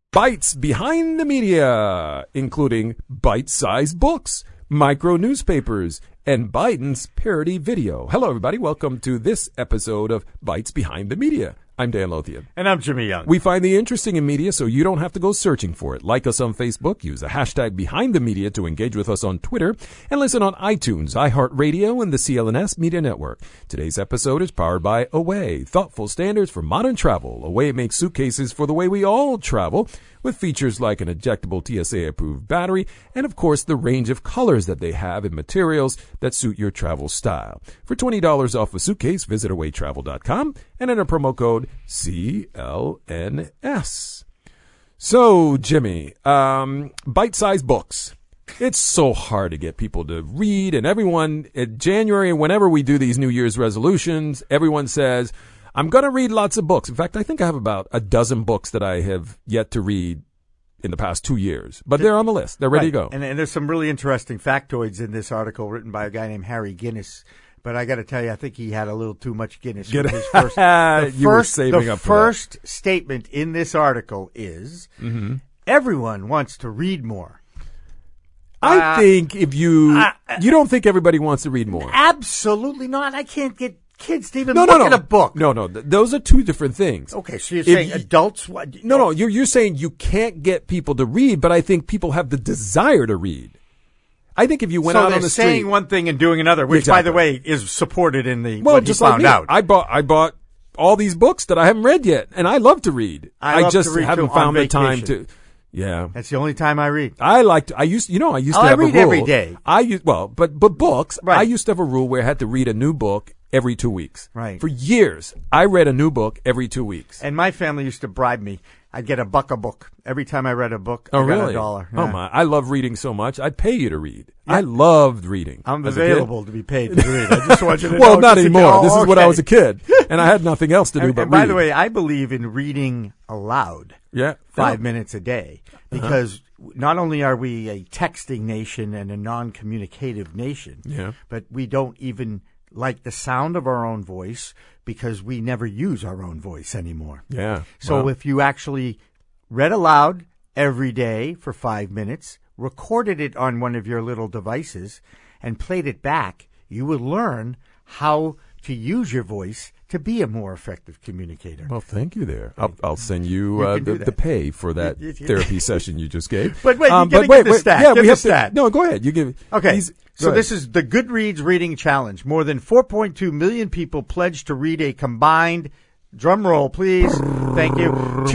Bites behind the media, including bite-sized books, micro newspapers, and Biden's parody video. Hello, everybody. Welcome to this episode of Bites Behind the Media. I'm Dan Lothian. And I'm Jimmy Young. We find the interesting in media so you don't have to go searching for it. Like us on Facebook, use the hashtag Behind the Media to engage with us on Twitter, and listen on iTunes, iHeartRadio, and the CLNS Media Network. Today's episode is powered by Away, thoughtful standards for modern travel. Away makes suitcases for the way we all travel, with features like an ejectable TSA-approved battery, and of course the range of colors that they have and materials that suit your travel style. For $20 off a suitcase, visit awaytravel.com and enter promo code CLNS. So, Jimmy, bite-sized books. It's so hard to get people to read, and everyone in January, whenever we do these New Year's resolutions, everyone says, I'm going to read lots of books. In fact, I think I have about a dozen books that I have yet to read in the past 2 years. But they're on the list. They're ready to go. And there's some really interesting factoids in this article written by a guy named Harry Guinness. But I got to tell you, I think he had a little too much Guinness. With his first, the first statement in this article is, everyone wants to read more. I think if you don't think everybody wants to read more. Absolutely not. I can't get kids to even look at a book. No. Those are two different things. Okay, so you're saying adults... No, you're saying you can't get people to read, but I think people have the desire to read. I think if you went out on the street... So they're saying one thing and doing another, which, by the way, is supported in the... Well, just like me. I bought all these books that I haven't read yet, and I love to read. I just haven't found the time to... Yeah. That's the only time I read. I used to have a rule. I read every day. But books, right. I used to have a rule where I had to read a new book every 2 weeks. Right. For years, I read a new book every 2 weeks. And my family used to bribe me. I'd get $1 a book. Every time I read a book, I got really? $1. Yeah. Oh my, I love reading so much. I'd pay you to read. Yeah. I loved reading. I'm available to be paid to read. I just want you to know. Well, not anymore. This is when I was a kid. And I had nothing else to do but read. By the way, I believe in reading aloud. Yeah. 5 minutes a day. Because not only are we a texting nation and a non-communicative nation, but we don't even like the sound of our own voice because we never use our own voice anymore. Yeah. So if you actually read aloud every day for 5 minutes, recorded it on one of your little devices, and played it back, you would learn how to use your voice to be a more effective communicator. Well, thank you there. I'll send you the pay for that therapy session you just gave. But wait, you got to get the stat. Yeah, give the stat. No, go ahead. You give. Okay. So this is the Goodreads Reading Challenge. More than 4.2 million people pledged to read a combined, drum roll please, thank you,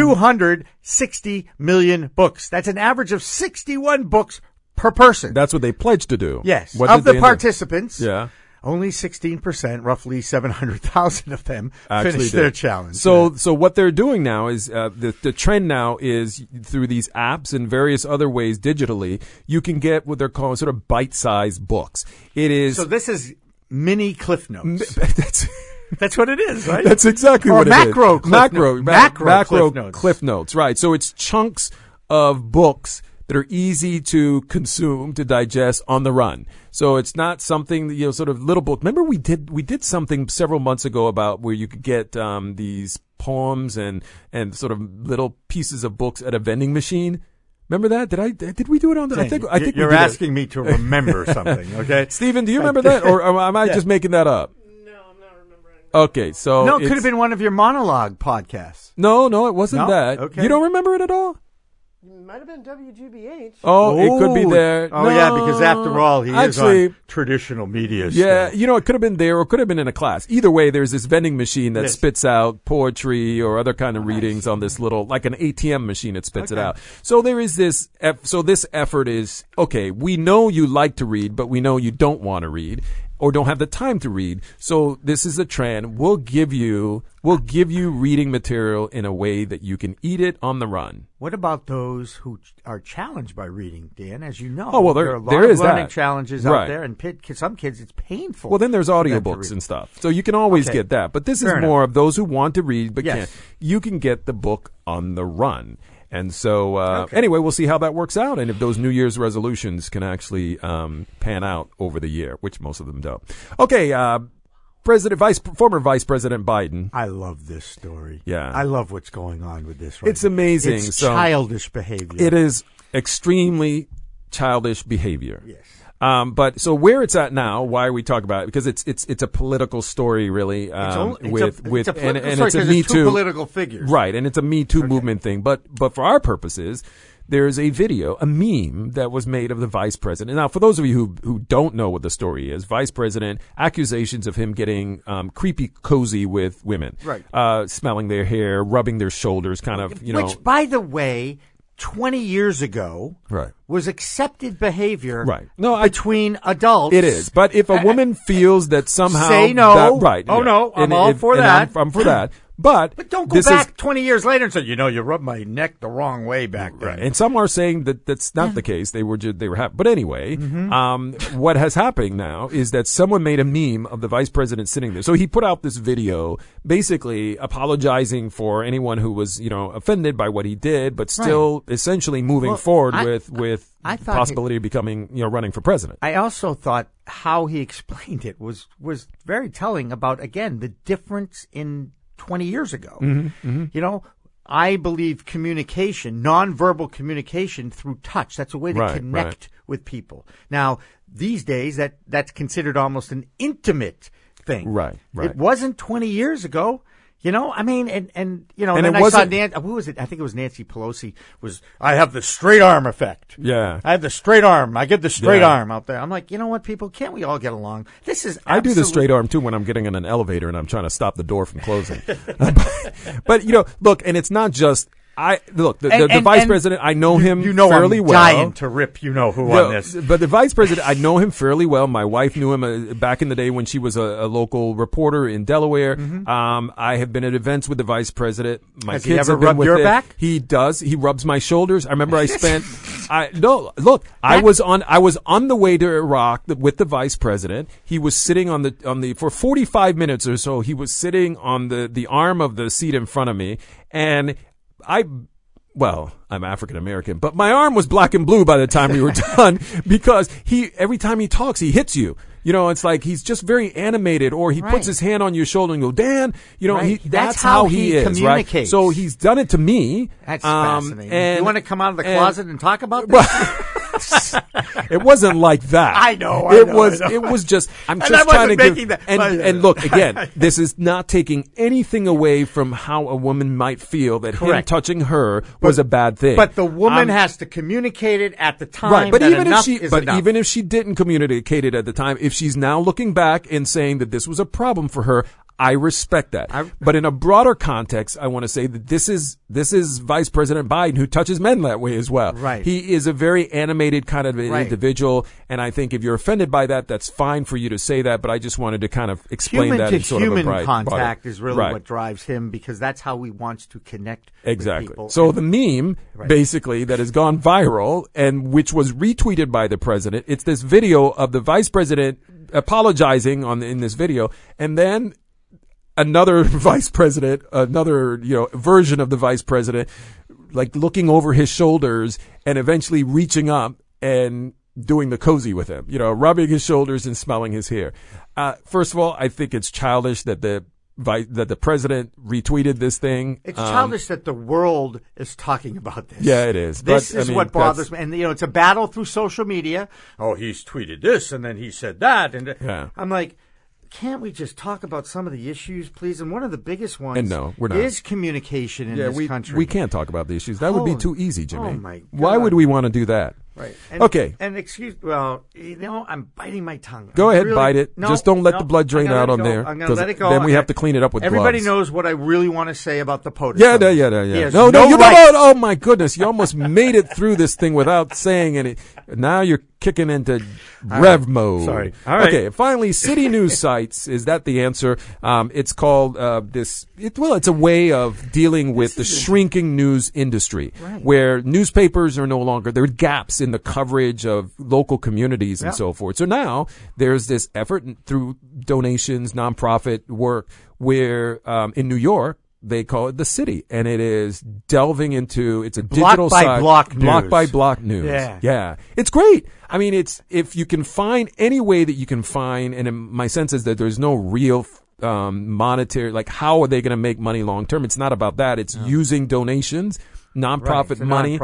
260 million books. That's an average of 61 books per person. That's what they pledged to do. Yes. Of the participants. Yeah. Only 16%, roughly 700,000 of them, finished their challenge. So what they're doing now is the trend now is through these apps and various other ways digitally, you can get what they're calling sort of bite-sized books. It is so. This is mini Cliff Notes. That's what it is, right? That's exactly or what it is. Macro Cliff Notes, right? So it's chunks of books that are easy to consume, to digest on the run. So it's not something that, sort of little book. Remember we did something several months ago about where you could get these poems and sort of little pieces of books at a vending machine. Remember that? Did we do it on the? I think you're asking me to remember something. Okay, Stephen, do you remember that, or am I just making that up? No, I'm not remembering. Okay, so no, it could have been one of your monologue podcasts. No, it wasn't that. Okay. You don't remember it at all? It might have been WGBH. Oh, it could be there. Oh, yeah, because after all, he is on traditional media. Yeah, stuff. it could have been there or it could have been in a class. Either way, there's this vending machine that spits out poetry or other kind of readings on this little, like an ATM machine, it spits it out. So there is this, so this effort is, okay, we know you like to read, but we know you don't want to read or don't have the time to read. So this is a trend. We'll give you reading material in a way that you can eat it on the run. What about those who are challenged by reading, Dan? As you know, there are a lot of learning challenges out there, and some kids it's painful. Well, then there's audiobooks and stuff, so you can always get that. But this is more of those who want to read but can't. You can get the book on the run. And so, anyway, we'll see how that works out and if those New Year's resolutions can actually pan out over the year, which most of them don't. Okay, former Vice President Biden. I love this story. Yeah. I love what's going on with this right It's amazing. It's childish behavior. It is extremely childish behavior. Yes. But so where it's at now, why are we talking about it? Because it's a political story, really. It's a Me Too political figures, right? And it's a Me Too movement thing. But for our purposes, there's a video, a meme that was made of the vice president. Now, for those of you who don't know what the story is, vice president, accusations of him getting creepy cozy with women, right? Smelling their hair, rubbing their shoulders, kind of, Which, by the way, 20 years ago, was accepted behavior, between adults. It is, but if a woman feels that somehow say no, no, I'm all for that. I'm for that. But don't go back 20 years later and say, you rubbed my neck the wrong way back then. Right. And some are saying that that's not the case. They were happy. But anyway, what has happened now is that someone made a meme of the vice president sitting there. So he put out this video basically apologizing for anyone who was, offended by what he did, but still essentially moving forward with the possibility of becoming, running for president. I also thought how he explained it was very telling about, again, the difference in 20 years ago. I believe communication, nonverbal communication through touch. That's a way to connect with people. Now, these days, that's considered almost an intimate thing. Right. It wasn't 20 years ago. And then I saw who was it? I think it was Nancy Pelosi I have the straight arm effect. Yeah. I have the straight arm. I get the straight arm out there. I'm like, you know what, people, can't we all get along? I do the straight arm too when I'm getting in an elevator and I'm trying to stop the door from closing. But look, and it's not just, the vice president, I know him fairly well. Dying to rip who on this. But the vice president, I know him fairly well. My wife knew him back in the day when she was a local reporter in Delaware. I have been at events with the vice president. My Has kids he ever have been rubbed with your it. back? He does. He rubs my shoulders. I remember I spent. I was on the way to Iraq with the vice president. He was sitting on the for 45 minutes or so. He was sitting on the arm of the seat in front of me, and I'm African American, but my arm was black and blue by the time we were done because every time he talks, he hits you. It's like he's just very animated, or he puts his hand on your shoulder and go, Dan, that's how he is, communicates. Right? So he's done it to me. That's fascinating. And you want to come out of the closet and talk about this? It wasn't like that. I know. It was just, I'm just trying to give, and look, again, this is not taking anything away from how a woman might feel that him touching her was a bad thing. But the woman has to communicate it at the time. Right. But even even if she didn't communicate it at the time, if she's now looking back and saying that this was a problem for her, I respect that. But in a broader context, I want to say that this is Vice President Biden, who touches men that way as well. Right. He is a very animated kind of individual, and I think if you're offended by that, that's fine for you to say that, but I just wanted to kind of explain that in sort of a human contact is really what drives him, because that's how he wants to connect with people. So the meme, basically, that has gone viral and which was retweeted by the president, it's this video of the vice president apologizing in this video, and then another vice president, another, version of the vice president, like looking over his shoulders and eventually reaching up and doing the cozy with him, rubbing his shoulders and smelling his hair. First of all, I think it's childish that the president retweeted this thing. It's childish that the world is talking about this. Yeah, it is. This is what bothers me. And, it's a battle through social media. Oh, he's tweeted this and then he said that. And I'm like, can't we just talk about some of the issues, please? And one of the biggest ones is communication in this country. We can't talk about the issues. That would be too easy, Jimmy. Oh, my God. Why would we want to do that? Right. Okay. And I'm biting my tongue. Go ahead, bite it. Just don't let the blood drain out on there. I'm going to let it go. Then we have to clean it up with Everybody gloves. knows what I really want to say about the POTUS. Yeah. No, right. oh my goodness. You almost made it through this thing without saying any. Now you're kicking into rev mode. Sorry. All right. Okay. Finally, city news sites. Is that the answer? It's called, it's a way of dealing with the shrinking news industry, where newspapers are no longer, there are gaps in the coverage of local communities and so forth. So now there's this effort through donations, nonprofit work, where in New York, they call it The City, and it is delving into, it's a digital side. Block by block news. Yeah. It's great. I mean, if you can find any way that you can find, and my sense is that there's no real monetary, like how are they going to make money long term? It's not about that. It's using donations, nonprofit money,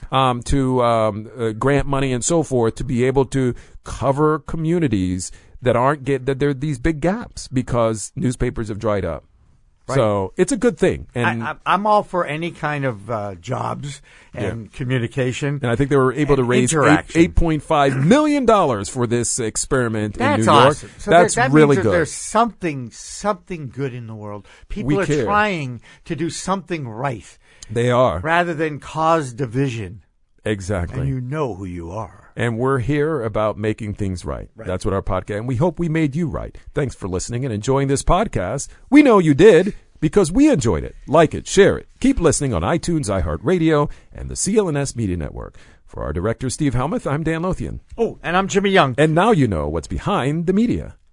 to grant money and so forth to be able to cover communities that there are these big gaps because newspapers have dried up. Right. So it's a good thing. And I'm all for any kind of jobs and communication. And I think they were able to raise $8.5 million for this experiment in New York. Awesome. So that's that really means good. There's something good in the world. People are trying to do something right. They are. Rather than cause division. Exactly. And you know who you are. And we're here about making things right. That's what our podcast, and we hope we made you right. Thanks for listening and enjoying this podcast. We know you did because we enjoyed it. Like it, share it. Keep listening on iTunes, iHeartRadio, and the CLNS Media Network. For our director, Steve Helmuth, I'm Dan Lothian. Oh, and I'm Jimmy Young. And now you know what's behind the media.